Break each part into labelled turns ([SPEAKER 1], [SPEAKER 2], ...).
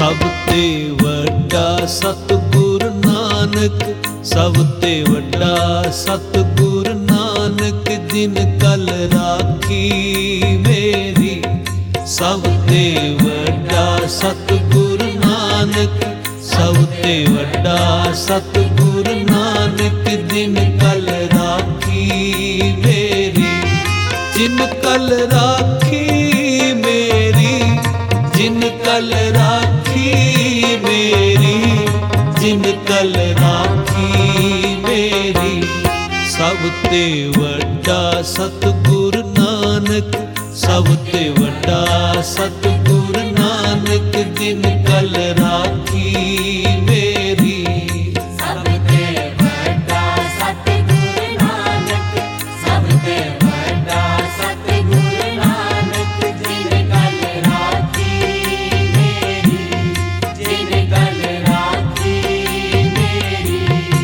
[SPEAKER 1] सब ते वड्डा सतगुरु नानक, सब ते वड्डा सतगुरु नानक, जिन कल राखी मेरी। सब ते वड्डा सतगुरु नानक, सब ते वड्डा सतगुरु नानक, जिन कल राखी मेरी। जिन कल राखी मेरी, जिन कल राखी मेरी, जिन कल राखी मेरी। सब ते वड्डा सतगुरु नानक, सब ते वड्डा सतगुरु नानक, जिन कल राखी मेरी।
[SPEAKER 2] सब ते वड्डा सतगुरु नानक, सब ते वड्डा सतगुरु नानक, जिन कल राखी मेरी, जिन कल राखी मेरी।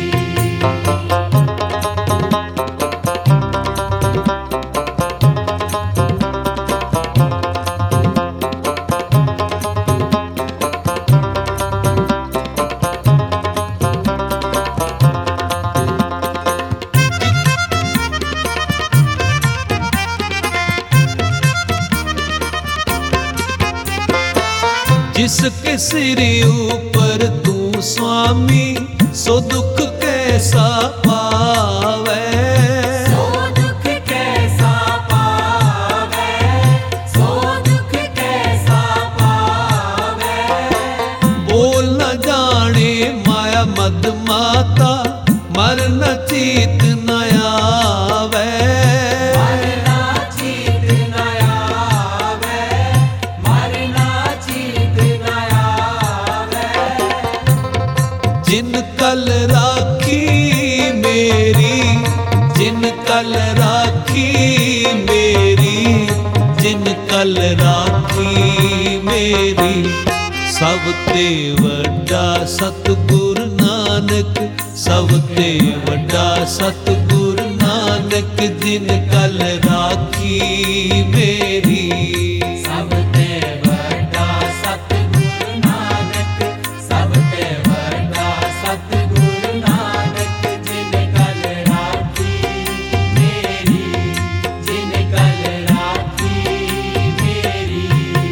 [SPEAKER 1] जिसके सिर ऊपर तू स्वामी, सो दुख कैसा पावे।
[SPEAKER 2] सो दुख कैसा पावे, सो दुख कैसा पावे।
[SPEAKER 1] बोल न जाने माया मद माता, मर न चीत न आवे।
[SPEAKER 2] मरना चीत न आवे, मरना चीत न आवे।
[SPEAKER 1] जिन कल राखी मेरी, जिन कल राखी मेरी, जिन कल राखी मेरी। सब ते वड्डा सतगुरु नानक, सब ते वड्डा सतगुरु नानक, जिन कल राखी मेरी।
[SPEAKER 2] सब ते वड्डा सतगुरु नानक, सब ते वड्डा सतगुरु नानक, जिन कल राखी मेरी, जिन कल राखी मेरी।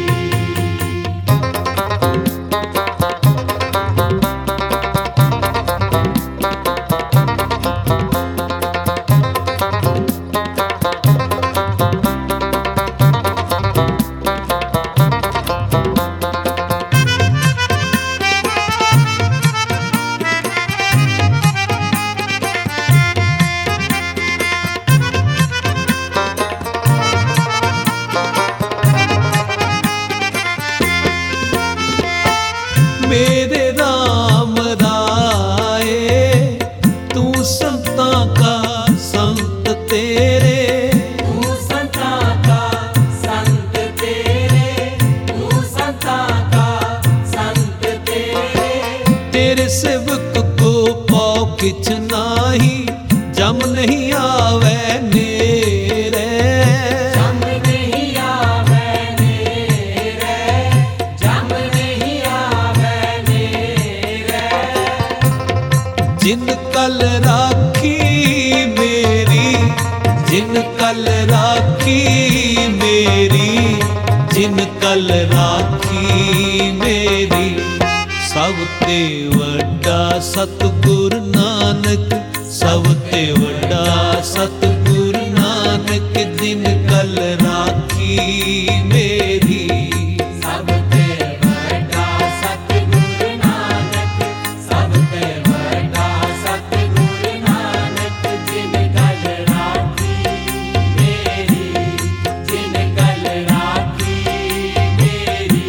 [SPEAKER 1] मेरे राम राये, तू संता का संत तेरे।
[SPEAKER 2] तू संता का संत तेरे, तू संता का संत तेरे।
[SPEAKER 1] तेरे सेवक को पाओ किछ नाही, जम नहीं आवे नेरे।
[SPEAKER 2] जम नहीं आवे नेरे, जम नहीं आवे नेरे।
[SPEAKER 1] जिन कल राखी मेरी, जिन कल राखी मेरी, जिन कल राखी मेरी। सब ते वड्डा सतगुरु नानक, सब ते वड्डा सतगुरु नानक, जिन कल राखी मेरी।
[SPEAKER 2] सब ते वड्डा सतगुरु नानक, सब ते वड्डा सतगुरु नानक, जिन कल राखी मेरी, जिन कल राखी मेरी।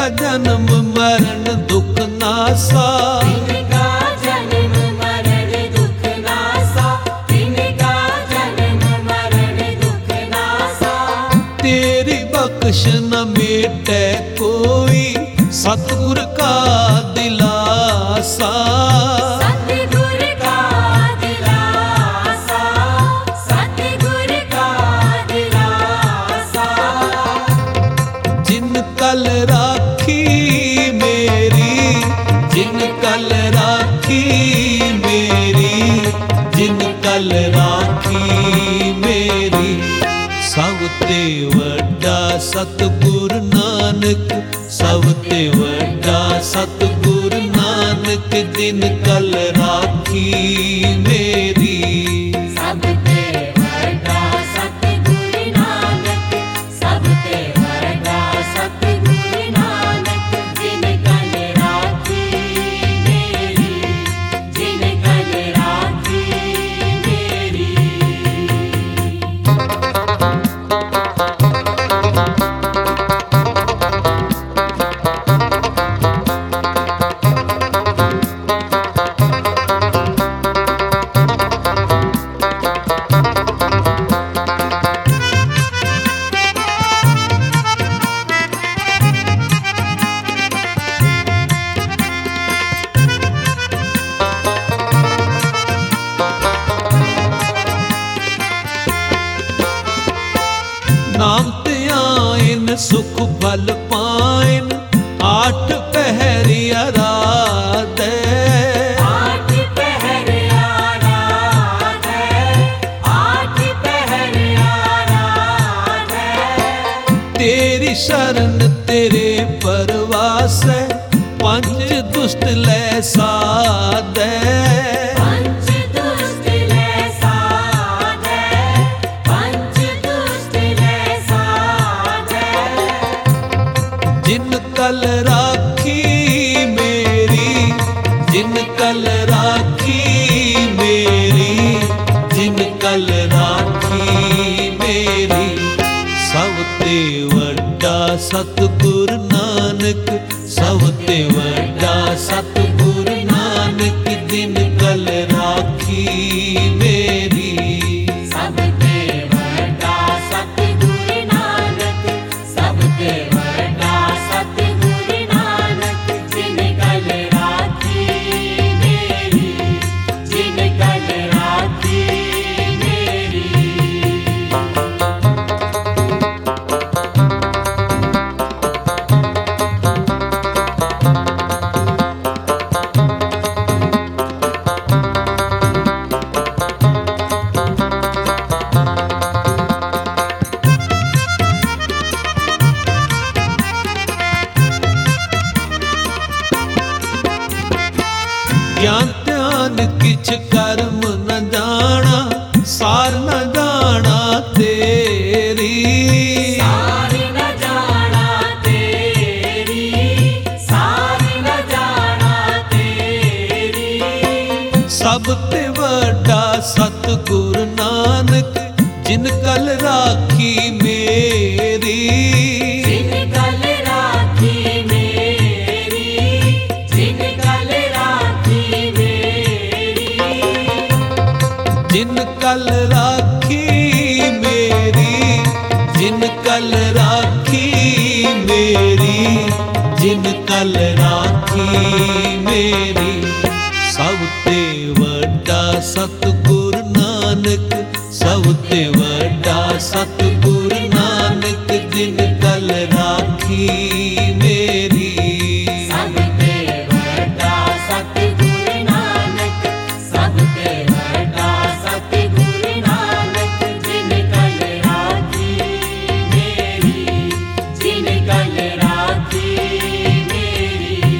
[SPEAKER 1] जन्म मरण दुख नासा,
[SPEAKER 2] तिनका जन्म मरण दुख नासा, तिनका जन्म मरण दुख नासा।
[SPEAKER 1] तेरी बख्श न मेटे कोई सतगुर का दिलासा।
[SPEAKER 2] सतगुर का दिलासा, सतगुर का दिलासा।
[SPEAKER 1] जिन कल राखी मेरी, जिन कल राखी मेरी, जिन कल राखी मेरी, सब ते वड्डा सतगुर नानक, सब ते वड्डा सतगुर नानक, जिन कल राखी मेरी।
[SPEAKER 2] सब ते वड्डा सतगुर नानक, सब ते वड्डा सतगुर नानक, जिन कल राखी मेरी, जिन कल राखी मेरी।
[SPEAKER 1] नाम ते आइन सुख फल पाइन, आठ पहरी आराधे।
[SPEAKER 2] आठ पहर आराध है, आठ पहर आराध है।
[SPEAKER 1] तेरी शरण तेरे परवास है, पंच दुष्ट लै साधे।
[SPEAKER 2] पंच दुष्ट लै साधे, पंच दुष्ट लै साधे।
[SPEAKER 1] जिन कल राखी मेरी, जिन कल राखी मेरी, जिन कल राखी मेरी, सब ते वड्डा सतगुर नानक, सब ते वड्डा सतगुर नानक, जिन कल राखी मेरी।
[SPEAKER 2] सब ते वड्डा सतगुर नानक, सब ते वड्डा सतगुर नानक, जिन कल राखी मेरी, जिन कल राखी मेरी।
[SPEAKER 1] ज्ञान ध्यान किछ कर्म न जाना, सार न जाना तेरी।
[SPEAKER 2] सार न जाना तेरी, सार न जाना तेरी।
[SPEAKER 1] सब ते वड्डा सतगुर नानक, जिन कल राखी मेरी।
[SPEAKER 2] जिन कल राखी मेरी, जिन कल राखी मेरी।
[SPEAKER 1] जिन कल राखी मेरी, जिन कल राखी मेरी, जिन कल राखी मेरी, सब ते वड्डा सतगुर नानक, सब ते वड्डा सतगुर नानक, जिन कल राखी मेरी।
[SPEAKER 2] सब ते वड्डा सतगुर नानक, सब ते वड्डा सतगुर नानक, जिन कल राखी मेरी, जिन कल राखी मेरी।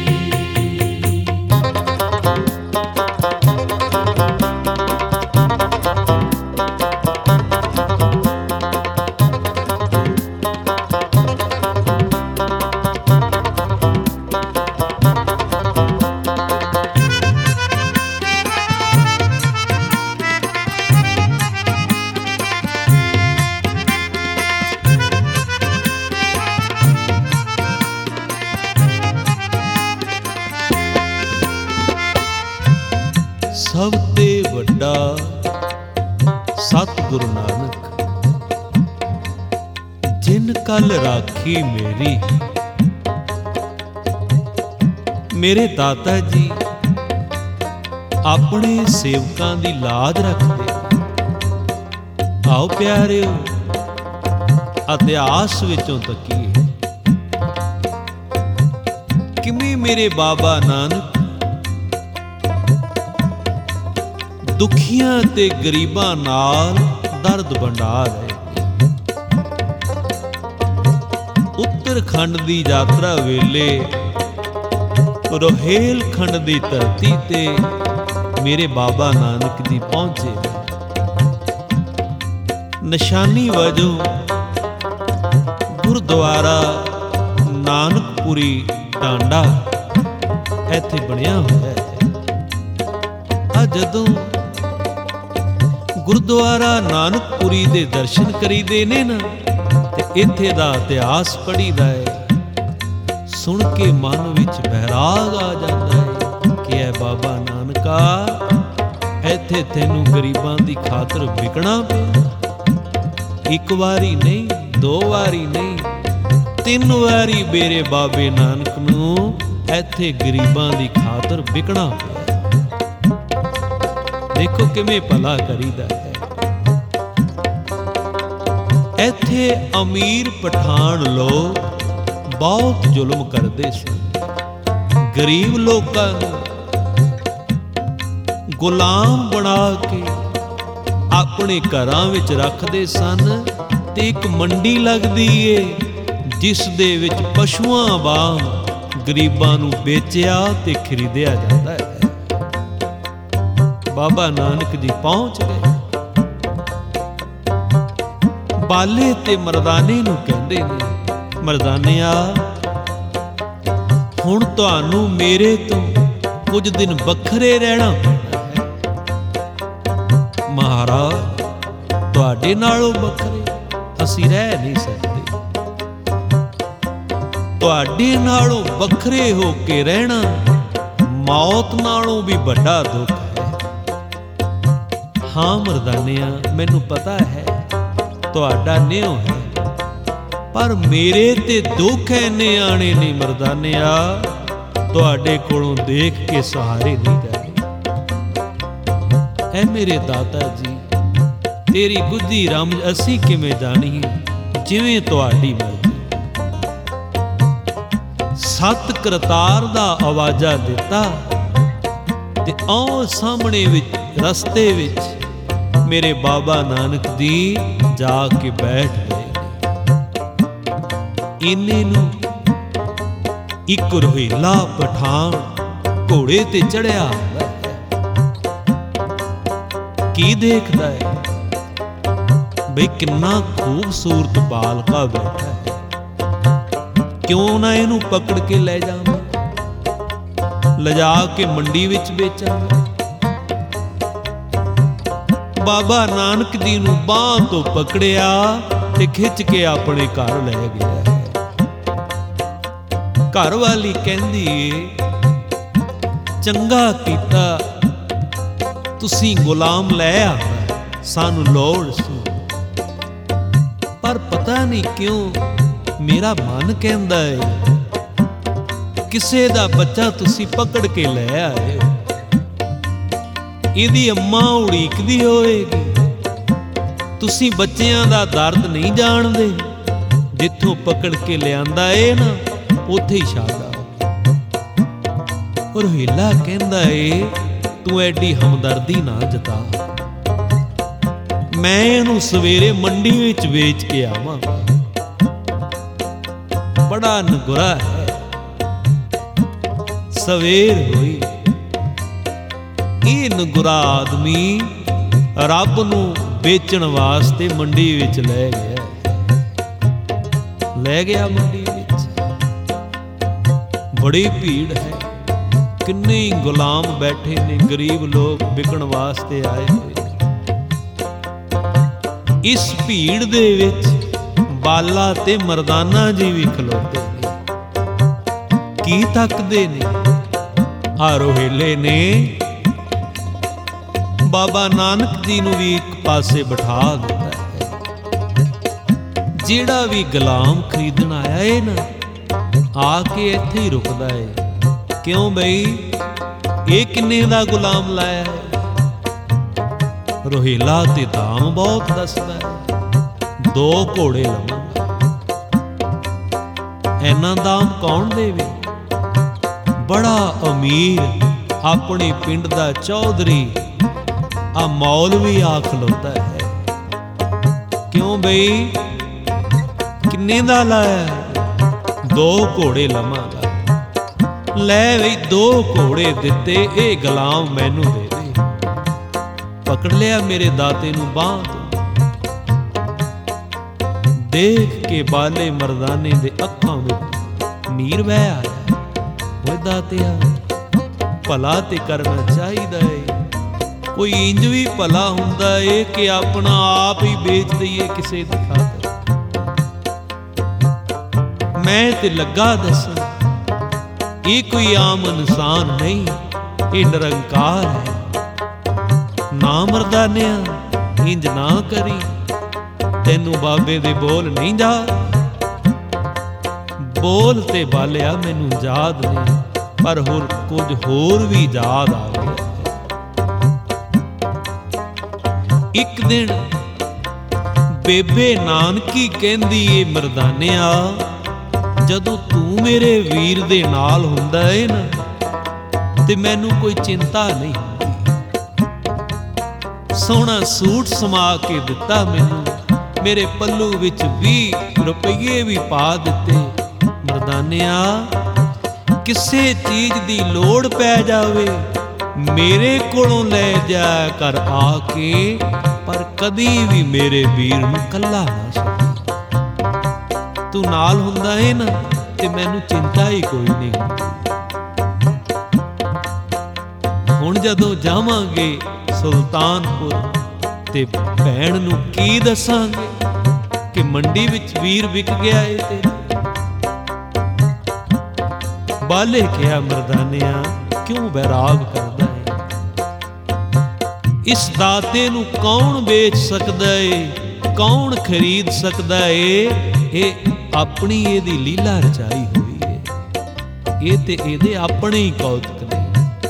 [SPEAKER 1] ਸਭ ਤੇ ਵੱਡਾ ਸਤਿਗੁਰੂ ਨਾਨਕ, ਜਿਨ ਕਲ ਰਾਖੀ ਮੇਰੀ। ਮੇਰੇ ਦਾਤਾ ਜੀ ਆਪਣੇ ਸੇਵਕਾਂ ਦੀ ਲਾਜ ਰੱਖਦੇ। ਆਓ ਪਿਆਰਿਓ, ਇਤਿਹਾਸ ਵਿੱਚੋਂ ਤੱਕੀਏ ਕਿਵੇਂ ਮੇਰੇ ਬਾਬਾ ਨਾਨਕ ਦੁਖੀਆਂ ਤੇ ਗਰੀਬਾਂ ਨਾਲ ਦਰਦ ਵੰਡਾ ਰਹੇ। ਉੱਤਰਖੰਡ ਦੀ ਯਾਤਰਾ ਵੇਲੇ ਰੋਹੇਲਖੰਡ ਦੀ ਧਰਤੀ ਤੇ ਮੇਰੇ ਬਾਬਾ ਨਾਨਕ ਜੀ ਪਹੁੰਚੇ। ਨਿਸ਼ਾਨੀ ਵਜੋਂ ਗੁਰਦੁਆਰਾ ਨਾਨਕਪੁਰੀ ਟਾਂਡਾ ਇੱਥੇ ਬਣਿਆ ਹੋਇਆ ਹੈ। ਆ ਜਦੋਂ ਗੁਰਦੁਆਰਾ ਨਾਨਕਪੁਰੀ ਦੇ ਦਰਸ਼ਨ ਕਰੀਦੇ ਨੇ ਨਾ, ਤੇ ਇੱਥੇ ਦਾ ਇਤਿਹਾਸ ਪੜ੍ਹੀਦਾ ਹੈ, ਸੁਣ ਕੇ ਮਨ ਵਿੱਚ ਬਹਿਰਾਗ ਆ ਜਾਂਦਾ ਹੈ ਕਿ ਇਹ ਬਾਬਾ ਨਾਨਕਾ, ਇੱਥੇ ਤੈਨੂੰ ਗਰੀਬਾਂ ਦੀ ਖਾਤਰ ਵਿਕਣਾ ਪਿਆ। ਇੱਕ ਵਾਰੀ ਨਹੀਂ, ਦੋ ਵਾਰੀ ਨਹੀਂ, 3 ਵਾਰੀ ਮੇਰੇ ਬਾਬੇ ਨਾਨਕ ਨੂੰ ਇੱਥੇ ਗਰੀਬਾਂ ਦੀ ਖਾਤਰ ਵਿਕਣਾ ਪਿਆ। ਦੇਖੋ ਕਿਵੇਂ ਭਲਾ ਕਰੀਦਾ ਹੈ। ਇੱਥੇ ਅਮੀਰ ਪਠਾਨ ਲੋਕ ਬਹੁਤ ਜ਼ੁਲਮ ਕਰਦੇ ਸਨ। ਗਰੀਬ ਲੋਕਾਂ ਨੂੰ ਗੁਲਾਮ ਬਣਾ ਕੇ ਆਪਣੇ ਘਰਾਂ ਵਿੱਚ ਰੱਖਦੇ ਸਨ, ਤੇ ਇੱਕ ਮੰਡੀ ਲੱਗਦੀ ਏ ਜਿਸ ਦੇ ਵਿੱਚ ਪਸ਼ੂਆਂ ਵਾਂਗ ਗਰੀਬਾਂ ਨੂੰ ਵੇਚਿਆ ਤੇ ਖਰੀਦਿਆ ਜਾਂਦਾ ਹੈ। ਬਾਬਾ ਨਾਨਕ ਜੀ ਪਹੁੰਚ ਗਏ। ਬਾਲੇ ਤੇ ਮਰਦਾਨੇ ਨੂੰ ਕਹਿੰਦੇ ਨੇ, ਮਰਦਾਨਿਆ ਹੁਣ ਤੁਹਾਨੂੰ ਮੇਰੇ ਤੋਂ ਕੁਝ ਦਿਨ ਵੱਖਰੇ ਰਹਿਣਾ ਪੈਣਾ ਹੈ। ਮਹਾਰਾਜ, ਤੁਹਾਡੇ ਨਾਲੋਂ ਵੱਖਰੇ ਅਸੀਂ ਰਹਿ ਨਹੀਂ ਸਕਦੇ। ਤੁਹਾਡੇ ਨਾਲੋਂ ਵੱਖਰੇ ਹੋ ਕੇ ਰਹਿਣਾ ਮੌਤ ਨਾਲੋਂ ਵੀ ਵੱਡਾ ਦੁੱਖ ਹੈ। ਹਾਂ ਮਰਦਾਨਿਆ, ਮੈਨੂੰ ਪਤਾ ਹੈ ਤੁਹਾਡਾ ਨਿਉ ਹੈ, ਪਰ ਮੇਰੇ ਤੇ ਦੁੱਖ ਐਨੇ ਆਣੇ ਨਹੀਂ ਮਰਦਾਨਿਆ, ਤੁਹਾਡੇ ਕੋਲੋਂ ਦੇਖ ਕੇ ਸਹਾਰੇ ਨਹੀਂ ਜਾਣੇ। ਐ ਮੇਰੇ ਦਾਤਾ ਜੀ, ਤੇਰੀ ਬੁੱਧੀ ਰਮਝ ਅਸੀਂ ਕਿਵੇਂ ਜਾਣੀਏ, ਜਿਵੇਂ ਤੁਹਾਡੀ ਮਰਜ਼ੀ। ਸੱਤ ਕਰਤਾਰ ਦਾ ਆਵਾਜ਼ਾ ਦਿੱਤਾ ਤੇ ਆਓ ਸਾਹਮਣੇ ਵਿੱਚ ਰਸਤੇ ਵਿੱਚ ਮੇਰੇ ਬਾਬਾ ਨਾਨਕ ਜੀ ਜਾ ਕੇ ਬੈਠ ਗਏ। ਇੰਨੇ ਨੂੰ ਇੱਕ ਰੋਹੀਲਾ ਪਠਾਨ ਘੋੜੇ ਤੇ ਚੜਿਆ ਹੁੰਦਾ ਹੈ। ਕੀ ਦੇਖਦਾ ਹੈ ਬਈ ਕਿੰਨਾ ਖੂਬਸੂਰਤ ਬਾਲਕਾ ਬੈਠਾ ਹੈ, ਕਿਉਂ ਨਾ ਇਹਨੂੰ ਪਕੜ ਕੇ ਲੈ ਜਾਵਾਂ, ਲਿਜਾ ਕੇ ਮੰਡੀ ਵਿੱਚ ਵੇਚਾਂਗਾ। ਬਾਬਾ ਨਾਨਕ ਜੀ ਨੂੰ ਬਾਂਹ ਤੋਂ ਪਕੜਿਆ ਤੇ ਖਿੱਚ ਕੇ ਆਪਣੇ ਘਰ ਲੈ ਗਿਆ। ਘਰ ਵਾਲੀ ਕਹਿੰਦੀ ਏ, ਚੰਗਾ ਕੀਤਾ ਤੁਸੀਂ ਗੁਲਾਮ ਲੈ ਆ, ਸਾਨੂੰ ਲੋੜ ਸੀ, ਪਰ ਪਤਾ ਨਹੀਂ ਕਿਉਂ ਮੇਰਾ ਮਨ ਕਹਿੰਦਾ ਏ ਕਿਸੇ ਦਾ ਬੱਚਾ ਤੁਸੀਂ ਪਕੜ ਕੇ ਲੈ ਆਏ ਹੋ। ਇਹਦੀ ਅੰਮਾ ਉਡੀਕਦੀ ਹੋਵੇਗੀ। ਤੁਸੀਂ ਬੱਚਿਆਂ ਦਾ ਦਰਦ ਨਹੀਂ ਜਾਣਦੇ, ਜਿੱਥੋਂ ਪਕੜ ਕੇ ਲਿਆਂਦਾ ਏ ਨਾ, ਉੱਥੇ ਹੀ ਛੱਡ ਆਓ। ਰੋਹੀਲਾ ਕਹਿੰਦਾ ਏ, ਤੂੰ ਐਡੀ ਹਮਦਰਦੀ ਨਾ ਜਤਾ, ਮੈਂ ਇਹਨੂੰ ਸਵੇਰੇ ਮੰਡੀ ਵਿੱਚ ਵੇਚ ਕੇ ਆਵਾਂਗਾ। ਬੜਾ ਨਗੁਰਾ ਹੈ। ਸਵੇਰ ਹੋਈ, ਇਹ ਨਗੁਰਾ ਆਦਮੀ ਰੱਬ ਨੂੰ ਵੇਚਣ ਵਾਸਤੇ ਮੰਡੀ ਵਿੱਚ ਲੈ ਗਿਆ ਮੰਡੀ ਵਿੱਚ। ਬੜੀ ਭੀੜ ਹੈ, ਕਿੰਨੇ ਗੁਲਾਮ ਬੈਠੇ ਨੇ, ਗਰੀਬ ਲੋਕ ਵਿਕਣ ਵਾਸਤੇ ਆਏ ਹੋਏ। ਇਸ ਭੀੜ ਦੇ ਵਿੱਚ ਬਾਲਾ ਤੇ ਮਰਦਾਨਾ ਜੀ ਵੀ ਖਲੋਤੇ ਨੇ। ਕੀ ਤੱਕਦੇ ਨੇ? ਆ ਰੋਹੀਲੇ ਨੇ ਬਾਬਾ ਨਾਨਕ ਜੀ ਨੂੰ ਵੀ ਇੱਕ ਪਾਸੇ ਬਿਠਾ ਦਿੱਤਾ ਹੈ। ਜਿਹੜਾ ਵੀ ਗੁਲਾਮ ਖਰੀਦਣ ਆਇਆ ਏ ਨਾ, ਆ ਕੇ ਇੱਥੇ ਹੀ ਰੁਕਦਾ ਏ। ਕਿਉਂ ਬਈ, ਇਹ ਕਿੰਨੇ ਦਾ ਗੁਲਾਮ ਲਾਇਆ ਹੈ? ਰੋਹੀਲਾ ਤੇ ਦਾਮ ਬਹੁਤ ਦੱਸਦਾ ਹੈ, 2 ਘੋੜੇ ਲਵਾਂਗਾ। ਐਨਾ ਦਾਮ ਕੌਣ ਦੇਵੇ? ਬੜਾ ਅਮੀਰ ਆਪਣੇ ਪਿੰਡ ਦਾ ਚੌਧਰੀ ਆ ਮੌਲਵੀ ਆ ਖਲੋਤਾ ਹੈ। ਕਿਉਂ ਬਈ, ਕਿੰਨੇ ਦਾ ਲਾਇਆ? 2 ਘੋੜੇ ਲਵਾਂਗਾ। ਲੈ ਬਈ, 2 ਘੋੜੇ ਦਿੱਤੇ, ਇਹ ਗੁਲਾਮ ਮੈਨੂੰ ਦੇ ਦੇ। ਪਕੜ ਲਿਆ ਮੇਰੇ ਦਾਤੇ ਨੂੰ ਬਾਂਹ ਤੋਂ। ਦੇਖ ਕੇ ਬਾਲੇ ਮਰਦਾਨੇ ਦੇ ਅੱਖਾਂ ਵਿੱਚ ਨੀਰ ਵਹਿ ਆਇਆ। ਓਏ ਦਾਤਿਆ, ਭਲਾ ਤੇ ਕਰਨਾ ਚਾਹੀਦਾ ਏ। ਕੋਈ ਇੰਜ ਵੀ ਭਲਾ ਹੁੰਦਾ ਏ ਕਿ ਆਪਣਾ ਆਪ ਹੀ ਵੇਚ ਦਈਏ ਕਿਸੇ ਦੀ ਖਾਤਰ। ਮੈਂ ਤੇ ਲੱਗਾ ਦੱਸਣ, ਇਹ ਕੋਈ ਆਮ ਇਨਸਾਨ ਨਹੀਂ, ਇਹ ਨਿਰੰਕਾਰ ਹੈ। ਨਾ ਮਰਦਾਨਿਆ, ਇੰਜ ਨਾ ਕਰੀ, ਤੈਨੂੰ ਬਾਬੇ ਦੇ ਬੋਲ ਨਹੀਂ ਜਾ। ਬੋਲ ਤੇ ਬਾਲਿਆ ਮੈਨੂੰ ਯਾਦ ਨਹੀਂ, ਪਰ ਹੋਰ ਕੁਝ ਹੋਰ ਵੀ ਯਾਦ ਆ ਗਿਆ। ਇੱਕ ਦਿਨ ਬੇਬੇ ਨਾਨਕੀ ਕਹਿੰਦੀ ਏ, ਮਰਦਾਨਿਆ, ਜਦੋਂ ਤੂੰ ਮੇਰੇ ਵੀਰ ਦੇ ਨਾਲ ਹੁੰਦਾ ਏ ਨਾ, ਤੇ ਮੈਨੂੰ ਕੋਈ ਚਿੰਤਾ ਨਹੀਂ ਹੁੰਦੀ। ਸੋਹਣਾ ਸੂਟ ਸਮਾ ਕੇ ਦਿੱਤਾ ਮੈਨੂੰ, ਮੇਰੇ ਪੱਲੂ ਵਿੱਚ 20 ਰੁਪਏ ਵੀ ਪਾ ਦਿੱਤੇ। ਮਰਦਾਨਿਆ, ਕਿਸੇ ਚੀਜ਼ ਦੀ ਲੋੜ ਪੈ ਜਾਵੇ, ਮੇਰੇ ਕੋਲੋਂ ਲੈ ਜਾਇਆ ਕਰ ਆ ਕੇ, ਪਰ ਕਦੀ ਵੀ ਮੇਰੇ ਵੀਰ ਨੂੰ ਕੱਲਾ ਨਾ ਛੱਡੀ। ਤੂੰ ਨਾਲ ਹੁੰਦਾ ਏ ਨਾ, ਤੇ ਮੈਨੂੰ ਚਿੰਤਾ ਹੀ ਕੋਈ ਨਹੀਂ ਹੁੰਦੀ। ਹੁਣ ਜਦੋਂ ਜਾਵਾਂਗੇ ਸੁਲਤਾਨਪੁਰ, ਤੇ ਭੈਣ ਨੂੰ ਕੀ ਦੱਸਾਂਗੇ ਕਿ ਮੰਡੀ ਵਿੱਚ ਵੀਰ ਵਿਕ ਗਿਆ ਏ ਤੇਰਾ। ਬਾਲੇ ਕਿਹਾ, ਮਰਦਾਨਿਆ, ਕਿਉਂ ਬੈਰਾਗ ਕਰਦਾ ਏ? ਇਸ ਦਾਤੇ ਨੂੰ ਕੌਣ ਵੇਚ ਸਕਦਾ ਏ? ਕੌਣ ਖਰੀਦ ਸਕਦਾ ਏ? ਇਹ ਆਪਣੀ ਇਹਦੀ ਲੀਲਾ ਰਚਾਈ ਹੋਈ ਏ। ਇਹ ਤੇ ਇਹਦੇ ਆਪਣੇ ਹੀ ਕੌਤਕ ਨੇ।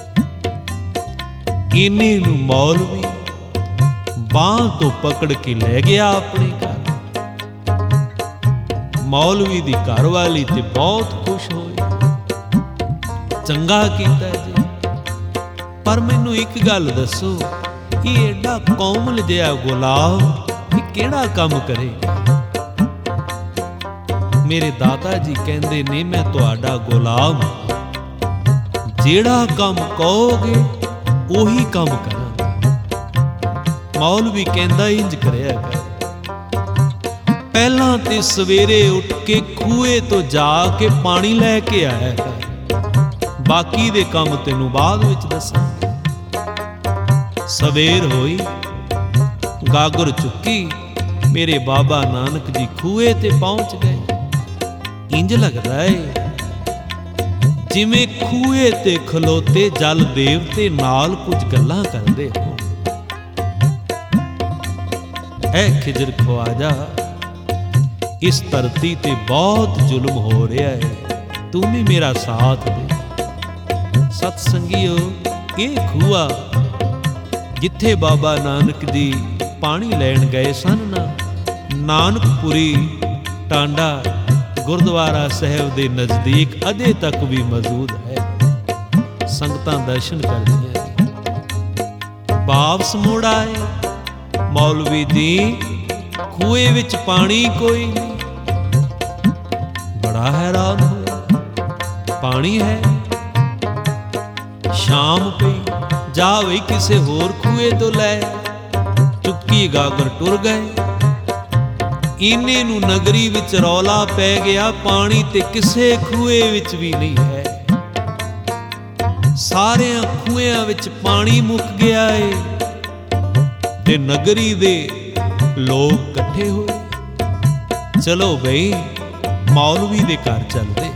[SPEAKER 1] ਇੰਨੇ ਨੂੰ ਮੌਲਵੀ ਬਾਂਹ ਤੋਂ ਪਕੜ ਕੇ ਲੈ ਗਿਆ ਆਪਣੇ ਘਰ। ਮੌਲਵੀ ਦੀ ਘਰਵਾਲੀ ਤੇ ਬਹੁਤ ਖੁਸ਼ ਹੋਈ। ਚੰਗਾ ਕੀਤਾ ਜੀ, ਪਰ ਮੈਨੂੰ ਇੱਕ ਗੱਲ ਦੱਸੋ, ਇਹ ਐਡਾ ਕੋਮਲ ਜਿਹਾ ਗੁਲਾਮ ਇਹ ਕਿਹੜਾ ਕੰਮ ਕਰੇ? ਮੇਰੇ ਦਾਦਾ ਜੀ ਕਹਿੰਦੇ ਨੇ, ਮੈਂ ਤੁਹਾਡਾ ਗੁਲਾਮ, ਜਿਹੜਾ ਕੰਮ ਕਹੋਗੇ ਉਹੀ ਕੰਮ ਕਰਾਂਗਾ। ਮੌਲਵੀ ਕਹਿੰਦਾ, ਇੰਜ ਕਰਿਆ ਕਰ, ਪਹਿਲਾਂ ਤੇ ਸਵੇਰੇ ਉੱਠ ਕੇ ਖੂਹੇ ਤੋਂ ਜਾ ਕੇ ਪਾਣੀ ਲੈ ਕੇ ਆਇਆ ਕਰ, ਬਾਕੀ ਦੇ ਕੰਮ ਤੈਨੂੰ ਬਾਅਦ ਵਿੱਚ ਦੱਸਾਂ। ਸਵੇਰ ਹੋਈ, ਗਾਗਰ ਚੁੱਕੀ, ਮੇਰੇ ਬਾਬਾ ਨਾਨਕ ਜੀ ਖੂਹੇ ਤੇ ਪਹੁੰਚ ਗਏ। ਇੰਜ ਲੱਗਦਾ ਏ ਜਿਵੇਂ ਖੂਹੇ ਤੇ ਖਲੋਤੇ ਜਲ ਦੇਵਤੇ ਨਾਲ ਕੁਝ ਗੱਲਾਂ ਕਰਦੇ ਹੋ। ਐ ਖਿਜਰ ਖਵਾਜਾ, ਇਸ ਧਰਤੀ ਤੇ ਬਹੁਤ ਜ਼ੁਲਮ ਹੋ ਰਿਹਾ ਹੈ, ਤੂੰ ਵੀ ਮੇਰਾ ਸਾਥ ਦੇ। ਸਤ ਸੰਗੀਓ, ਇਹ ਖੂਹਾ ਜਿੱਥੇ ਬਾਬਾ ਨਾਨਕ ਜੀ ਪਾਣੀ ਲੈਣ ਗਏ ਸਨ ਨਾ, ਨਾਨਕਪੁਰੀ ਟਾਂਡਾ ਗੁਰਦੁਆਰਾ ਸਾਹਿਬ ਦੇ ਨਜ਼ਦੀਕ ਅਜੇ ਤੱਕ ਵੀ ਮੌਜੂਦ ਹੈ। ਸੰਗਤਾਂ ਦਰਸ਼ਨ ਕਰਦੀਆਂ ਨੇ। ਵਾਪਸ ਮੁੜ ਆਏ, ਮੌਲਵੀ ਜੀ ਖੂਹੇ ਵਿੱਚ ਪਾਣੀ ਕੋਈ ਨਹੀਂ। ਬੜਾ ਹੈਰਾਨ ਹੋਇਆ, ਪਾਣੀ ਹੈ। ਸ਼ਾਮ ਪਈ, ਜਾ ਵਈ ਕਿਸੇ ਹੋਰ ਖੂਹੇ ਤੋਂ ਲੈ। ਚੁੱਕੀ ਗਾਗਰ ਟੁਰ ਗਏ। ਇੰਨੇ ਨੂੰ ਨਗਰੀ ਵਿੱਚ ਰੌਲਾ ਪੈ ਗਿਆ, ਪਾਣੀ ਤੇ ਕਿਸੇ ਖੂਹੇ ਵਿੱਚ ਵੀ ਨਹੀਂ ਹੈ। ਸਾਰਿਆਂ ਖੂਹਿਆਂ ਵਿੱਚ ਪਾਣੀ ਮੁੱਕ ਗਿਆ ਏ ਤੇ ਨਗਰੀ ਦੇ ਲੋਕ ਇਕੱਠੇ ਹੋਏ। ਚਲੋ ਬਈ, ਮੌਲਵੀ ਦੇ ਘਰ ਚੱਲਦੇ।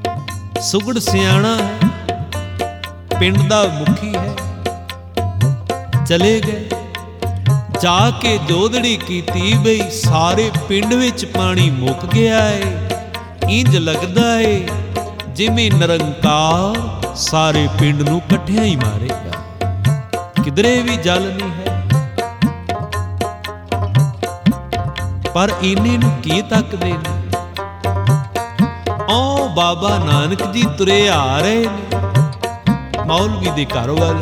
[SPEAKER 1] ਸੁਗੜ ਸਿਆਣਾ ਪਿੰਡ ਦਾ ਮੁਖੀ ਹੈ। ਚਲੇ ਗਏ। ਜਾ ਕੇ ਜੋਦੜੀ ਕੀਤੀ ਬਈ ਸਾਰੇ ਪਿੰਡ ਵਿੱਚ ਪਾਣੀ ਮੁੱਕ ਗਿਆ ਏ। ਇੰਜ ਲੱਗਦਾ ਏ ਜਿਵੇਂ ਨਿਰੰਕਾਰ ਸਾਰੇ ਪਿੰਡ ਨੂੰ ਇਕੱਠਿਆਂ ਹੀ ਮਾਰੇਗਾ, ਕਿਧਰੇ ਵੀ ਜਲ ਨਹੀਂ ਹੈ। ਪਰ ਇੰਨੇ ਨੂੰ ਕੀ ਤੱਕਦੇ ਨੇ? ਓ ਬਾਬਾ ਨਾਨਕ ਜੀ ਤੁਰੇ ਆ ਰਹੇ ਨੇ ਮੌਲਵੀ ਦੇ ਘਰ ਵੱਲ।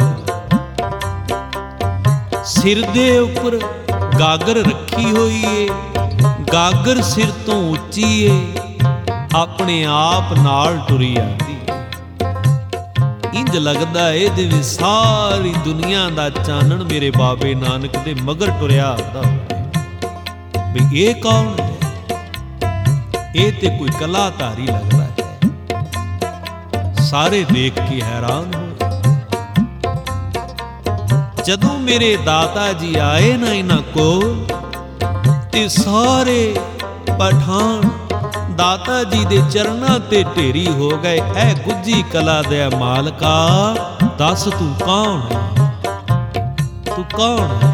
[SPEAKER 1] ਸਿਰ ਦੇ ਉੱਪਰ ਗਾਗਰ ਰੱਖੀ ਹੋਈ ਏ, ਗਾਗਰ ਸਿਰ ਤੋਂ ਉੱਚੀ ਏ, ਆਪਣੇ ਆਪ ਨਾਲ ਟੁਰੀ ਆਂਦੀ। ਇੰਜ ਲੱਗਦਾ ਏ ਜਿਵੇਂ ਸਾਰੀ ਦੁਨੀਆ ਦਾ ਚਾਨਣ ਮੇਰੇ ਬਾਬੇ ਨਾਨਕ ਦੇ ਮਗਰ ਟੁਰਿਆ ਆਉਂਦਾ ਹੋਵੇ। ਵੀ ਇਹ ਕੌਣ ਹੈ? ਇਹ ਤੇ ਕੋਈ ਕਲਾਕਾਰੀ ਲੱਗਦਾ ਹੈ। ਸਾਰੇ ਦੇਖ ਕੇ ਹੈਰਾਨ ਹੋਏ। ਜਦੋਂ ਮੇਰੇ ਦਾਤਾ ਜੀ ਆਏ ਨਾ ਇਹਨਾਂ ਕੋਲ, ਤੇ ਸਾਰੇ ਪਠਾਨ ਦਾਤਾ ਜੀ ਦੇ ਚਰਨਾਂ ਤੇ ਢੇਰੀ ਹੋ ਗਏ। ਐ ਗੁੱਜੀ ਕਲਾ ਦੇ ਮਾਲਕਾ, ਦੱਸ ਤੂੰ ਕੌਣ ਹੈ? ਤੂੰ ਕੌਣ ਹੈ?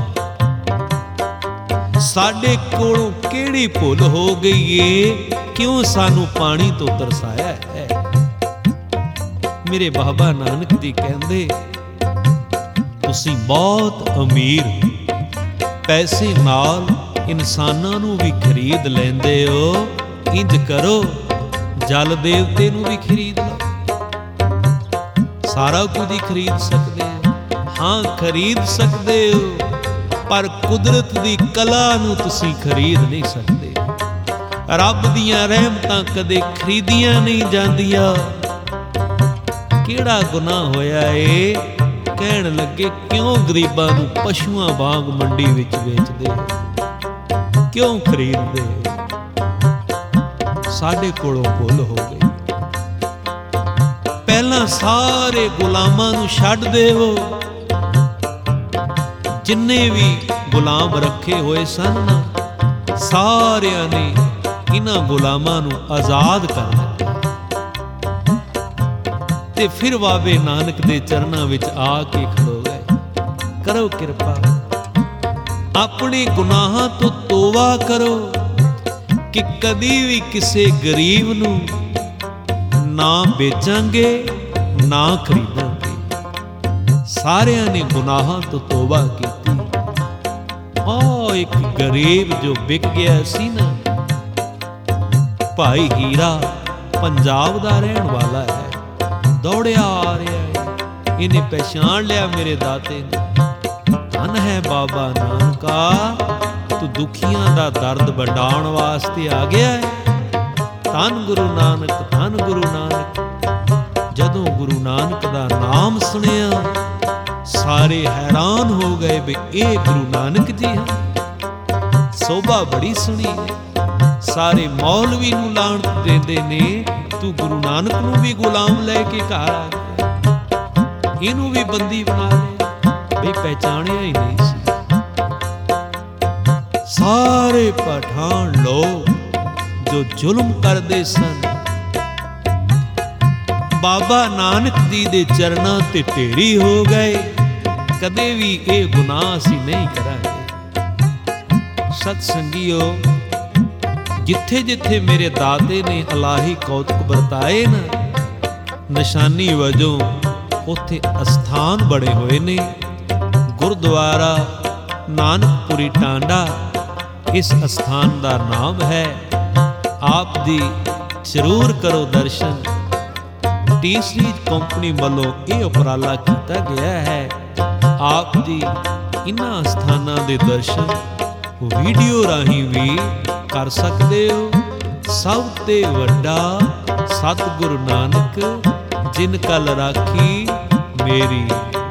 [SPEAKER 1] ਸਾਡੇ ਕੋਲੋਂ ਕਿਹੜੀ ਭੁੱਲ ਹੋ ਗਈ ਏ? ਕਿਉਂ ਸਾਨੂੰ ਪਾਣੀ ਤੋਂ ਤਰਸਾਇਆ ਹੈ? ਮੇਰੇ ਬਾਬਾ ਨਾਨਕ ਜੀ ਕਹਿੰਦੇ, ਤੁਸੀਂ ਬਹੁਤ ਅਮੀਰ, ਪੈਸੇ ਨਾਲ ਇਨਸਾਨਾਂ ਨੂੰ ਵੀ ਖਰੀਦ ਲੈਂਦੇ ਹੋ। ਇੰਜ ਕਰੋ, ਜਲ ਦੇਵਤੇ ਨੂੰ ਵੀ ਖਰੀਦ ਲਓ। ਸਾਰਾ ਕੁਝ ਹੀ ਖਰੀਦ ਸਕਦੇ ਹੋ। ਹਾਂ, ਖਰੀਦ ਸਕਦੇ ਹੋ, ਪਰ ਕੁਦਰਤ ਦੀ ਕਲਾ ਨੂੰ ਤੁਸੀਂ ਖਰੀਦ ਨਹੀਂ ਸਕਦੇ। ਰੱਬ ਦੀਆਂ ਰਹਿਮਤਾਂ ਕਦੇ ਖਰੀਦੀਆਂ ਨਹੀਂ ਜਾਂਦੀਆਂ। ਕਿਹੜਾ ਗੁਨਾਹ ਹੋਇਆ ਏ? ਕਹਿਣ ਲੱਗੇ, ਕਿਉਂ ਗਰੀਬਾਂ ਨੂੰ ਪਸ਼ੂਆਂ ਵਾਂਗ ਮੰਡੀ ਵਿੱਚ ਵੇਚਦੇ ਹੋ? ਕਿਉਂ ਖਰੀਦਦੇ ਹੋ? ਸਾਡੇ ਕੋਲੋਂ ਭੁੱਲ ਹੋ ਗਈ। ਪਹਿਲਾਂ ਸਾਰੇ ਗੁਲਾਮਾਂ ਨੂੰ ਛੱਡ ਦੇਵੋ। ਜਿੰਨੇ ਵੀ ਗੁਲਾਮ ਰੱਖੇ ਹੋਏ ਸਨ ਨਾ, ਸਾਰਿਆਂ ਨੇ ਇਹਨਾਂ ਗੁਲਾਮਾਂ ਨੂੰ ਆਜ਼ਾਦ ਕਰ ਦਿੱਤਾ। ਤੇ ਫਿਰ ਬਾਬੇ ਨਾਨਕ ਦੇ ਚਰਨਾਂ ਵਿੱਚ ਆ ਕੇ ਖਲੋ ਗਏ। ਕਰੋ ਕਿਰਪਾ, ਆਪਣੇ ਗੁਨਾਹਾਂ ਤੋਂ ਤੋਬਾ ਕਰੋ ਕਿ ਕਦੀ ਵੀ ਕਿਸੇ ਗਰੀਬ ਨੂੰ ਨਾ ਵੇਚਾਂਗੇ, ਨਾ ਖਰੀਦਾਂਗੇ। ਸਾਰਿਆਂ ਨੇ ਗੁਨਾਹਾਂ ਤੋਂ ਤੋਬਾ ਕੀਤੀ। ਉਹ ਇੱਕ ਗਰੀਬ ਜੋ ਵਿਕ ਗਿਆ ਸੀ ਨਾ, ਭਾਈ ਹੀਰਾ, ਪੰਜਾਬ ਦਾ ਰਹਿਣ ਵਾਲਾ ਹੈ, ਦੌੜਿਆ ਆ ਰਿਹਾ ਹੈ। ਇਹਨੇ ਪਛਾਣ ਲਿਆ ਮੇਰੇ ਦਾਤੇ ਨੂੰ। ਧੰਨ ਹੈ ਬਾਬਾ ਨਾਨਕਾ, ਤੂੰ ਦੁਖੀਆਂ ਦਾ ਦਰਦ ਵੰਡਾਉਣ ਵਾਸਤੇ ਆ ਗਿਆ ਹੈ। ਧੰਨ ਗੁਰੂ ਨਾਨਕ, ਧੰਨ ਗੁਰੂ ਨਾਨਕ। ਜਦੋਂ ਗੁਰੂ ਨਾਨਕ ਦਾ ਨਾਮ ਸੁਣਿਆ, ਸਾਰੇ ਹੈਰਾਨ ਹੋ ਗਏ ਵੀ ਇਹ ਗੁਰੂ ਨਾਨਕ ਜੀ ਹਨ। ਸੋਭਾ ਬੜੀ ਸੋਹਣੀ ਹੈ। ਸਾਰੇ ਮੌਲਵੀ ਨੂੰ ਲਾਹਨਤ ਦਿੰਦੇ ਨੇ, ਤੂੰ ਗੁਰੂ ਨਾਨਕ ਨੂੰ ਵੀ ਗੁਲਾਮ ਲੈ ਕੇ ਘਰ ਆ ਗਿਆ, ਇਹਨੂੰ ਵੀ ਬੰਦੀ ਬਣਾ ਲਿਆ। ਵੀ ਪਹਿਚਾਣਿਆ ਹੀ ਨਹੀਂ ਸੀ। ਸਾਰੇ ਪਠਾਨ ਲੋਕ ਜੋ ਜ਼ੁਲਮ ਕਰਦੇ ਸਨ, ਬਾਬਾ ਨਾਨਕ ਜੀ ਦੇ ਚਰਨਾਂ ਤੇ ਢੇਰੀ ਹੋ ਗਏ। ਕਦੇ ਵੀ ਇਹ ਗੁਨਾਹ ਅਸੀਂ ਨਹੀਂ ਕਰਾਂਗੇ। ਸਤ ਸੰਗੀਓ, ਜਿੱਥੇ ਜਿੱਥੇ ਮੇਰੇ ਦਾਤੇ ਨੇ ਇਲਾਹੀ ਕੌਤਕ ਵਰਤਾਏ ਨਾ, ਨਿਸ਼ਾਨੀ ਵਜੋਂ ਉੱਥੇ ਅਸਥਾਨ ਬਣੇ ਹੋਏ ਨੇ। ਗੁਰਦੁਆਰਾ ਨਾਨਕਪੁਰੀ ਟਾਂਡਾ ਇਸ ਅਸਥਾਨ ਦਾ ਨਾਮ ਹੈ। ਆਪ ਦੀ ਜ਼ਰੂਰ ਕਰੋ ਦਰਸ਼ਨ। ਟੀ ਸੀਰੀਜ਼ ਕੰਪਨੀ ਵੱਲੋਂ ਇਹ ਉਪਰਾਲਾ ਕੀਤਾ ਗਿਆ ਹੈ। ਆਪ ਦੀ ਇਹਨਾਂ ਸਥਾਨਾਂ ਦੇ ਦਰਸ਼ਨ ਵੀਡੀਓ ਰਾਹੀਂ ਵੀ ਕਰ ਸਕਦੇ ਹੋ। ਸਭ ਤੇ ਵੱਡਾ ਸਤਿਗੁਰੂ ਨਾਨਕ, ਜਿਨ ਕਲ ਰਾਖੀ ਮੇਰੀ।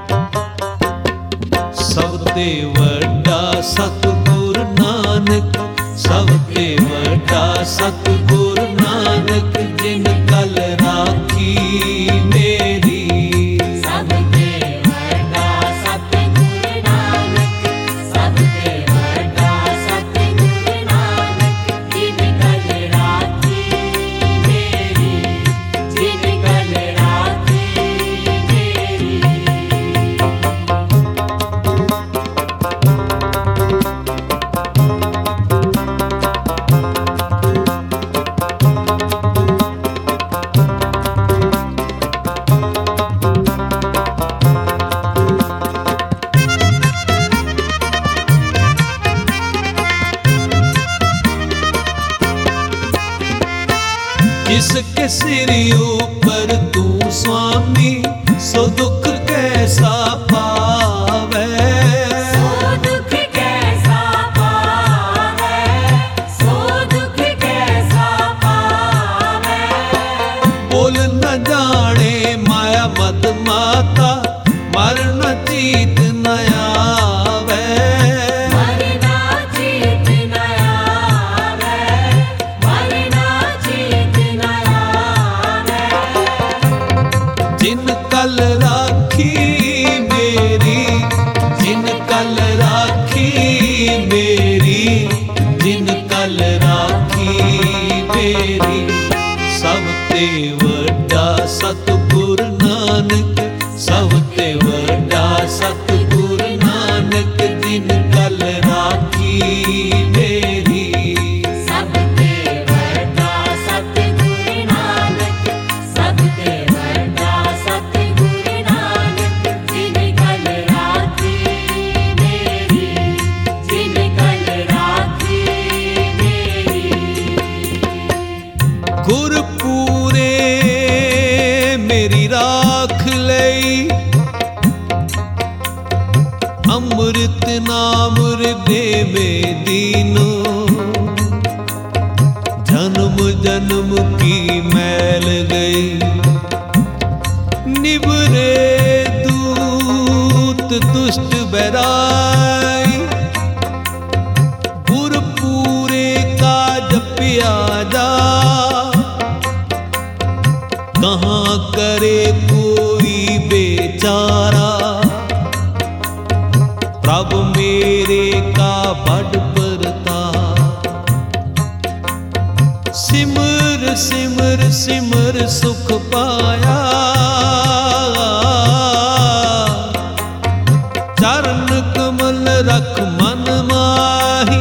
[SPEAKER 1] ਸਭ ਤੇ ਵੱਡਾ ਸਤਿਗੁਰੂ ਨਾਨਕ, ਸਭ ਤੇ ਵੱਡਾ ਸਤਿਗੁਰੂ ਨਾਨਕ, ਜਿਨ ਕਲ ਰਾਖੀ ਮੇਰੀ।
[SPEAKER 2] ਸਭ ਤੇ ਵੱਡਾ ਸਤਿਗੁਰੂ ਨਾਨਕ, ਸਭ ਤੇ ਵੱਡਾ ਸਤਿਗੁਰੂ ਨਾਨਕ, ਜਿਨ ਕਲ ਰਾਖੀ ਮੇਰੀ, ਜਿਨ ਕਲ ਰਾਖੀ ਮੇਰੀ।
[SPEAKER 1] स्वामी सो दुख कैसा पावे।
[SPEAKER 2] सो दुख कैसा पावे, सो दुख कैसा पावे।
[SPEAKER 1] बोल न जाने माया मद माता मरण जीत न आवे।
[SPEAKER 2] मरना जीत न आवे, मरना जीत न आवे।
[SPEAKER 1] जिन कल राखी मेरी, जिन कल राखी मेरी, जिन कल राखी मेरी, सब ते वड्डा सतगुर नानक, सब ते वड्डा सतगुर नानक, जिन कल राखी मेरी।
[SPEAKER 2] सब ते वड्डा सतगुर नानक, सब ते वड्डा सतगुर नानक, जिन कल राखी मेरी, जिन कल राखी मेरी।
[SPEAKER 1] गुरपूरे मेरी राख लई, अमृत नाम देवे दीनो। जन्म जन्म की मैल गई, निबरे दूत दुष्ट बैराई। गुरपूरे का जपिया जा, कहाँ करे कोई बेचारा। प्रभु मेरे का बड़ परताप, सिमर सिमर सिमर सुख पाया। चरण कमल रख मन माही,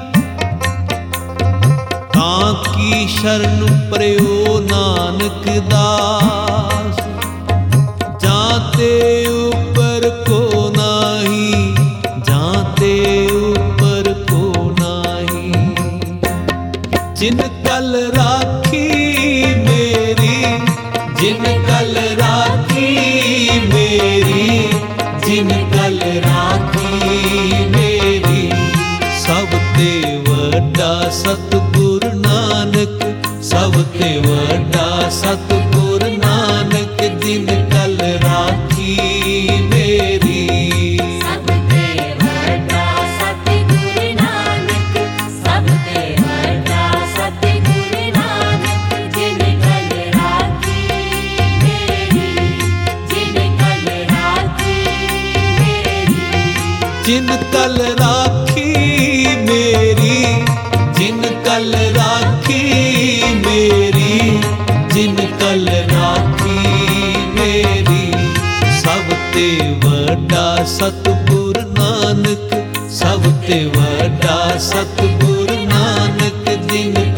[SPEAKER 1] ताकी शरण प्रयो नानक दास। जाते ऊपर को नाही, जाते ऊपर को नाही। जिन कल राखी मेरी, जिन कल राखी मेरी, जिन कल राखी मेरी, सब ते वड्डा सतगुर नानक, सब ते वड्डा सतगुर नानक, जिन कल राखी मेरी।
[SPEAKER 2] सब ते वड्डा सतगुर नानक, सब ते वड्डा सतगुर नानक, जिन कल राखी मेरी, जिन कल राखी मेरी।
[SPEAKER 1] जिन कल राखी मेरी, जिन कल राखी मेरी, जिन कल राखी मेरी, सब ते वड्डा सतगुर नानक, सब ते वड्डा सतगुर नानक, जिन